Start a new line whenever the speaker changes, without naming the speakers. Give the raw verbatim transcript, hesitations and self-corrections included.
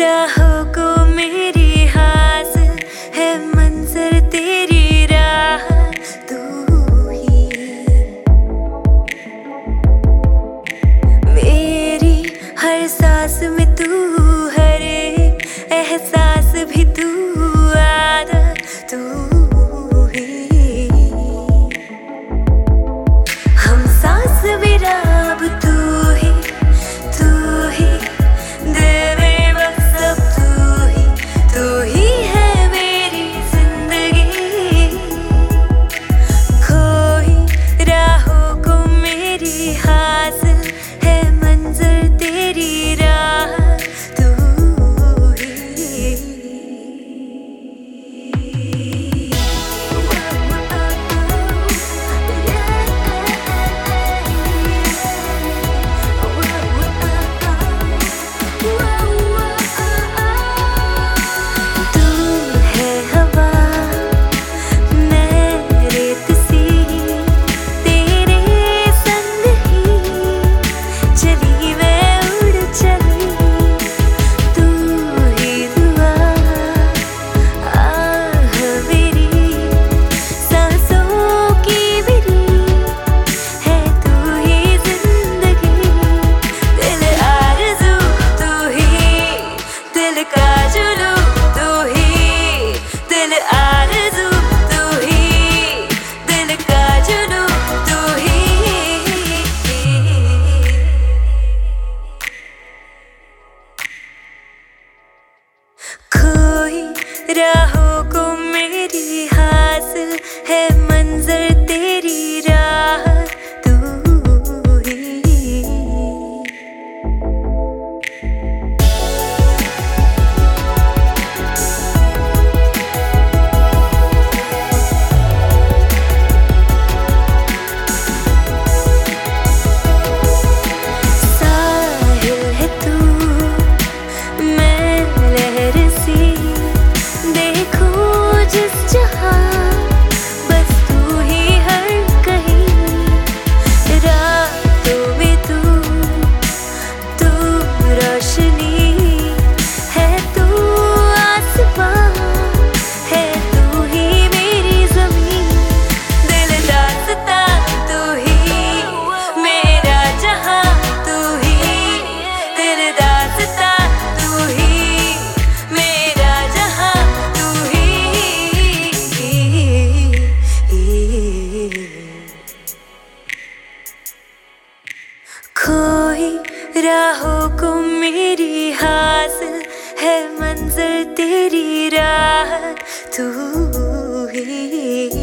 राहों को मेरी हासिल है मंजर तेरी राह तू ही। मेरी हर सांस में तू, हर एक एहसास भी तू, आदत तू ही। हम सांस भी रब तू ही, तू ही दिल में बस सब तू ही, तू ही है मेरी जिंदगी। खोई राहों को मेरी हासिल है मंजर तेरी राह तू ही। तू है हवा, मैं रेत सी, तेरे संग ही चली मैं उड़ चली। तू ही दुआ, आह मेरी सांसों की मेरी है तू ही जिंदगी। दिल आरज़ू तू ही, दिल का जुनून तू ही, दिल आरज़ू तू ही, दिल का जुनून तू ही। खोई राहों को मेरी हासिल है मंजर तेरी राह तू ही। साहिल है तू, मैं लहर सी, देखूं जिस जहां बस तू ही हर कहीं। रातों में तू, तू रोशनी है, तू आसमां है, तू ही मेरी ज़मीन। दिल दास्तां तू ही, मेरा जहां तू ही, दिल दास्तां तू ही, मेरा जहां तू ही। खोई राहों को मेरी हासिल है मंजर तेरी राह तू ही।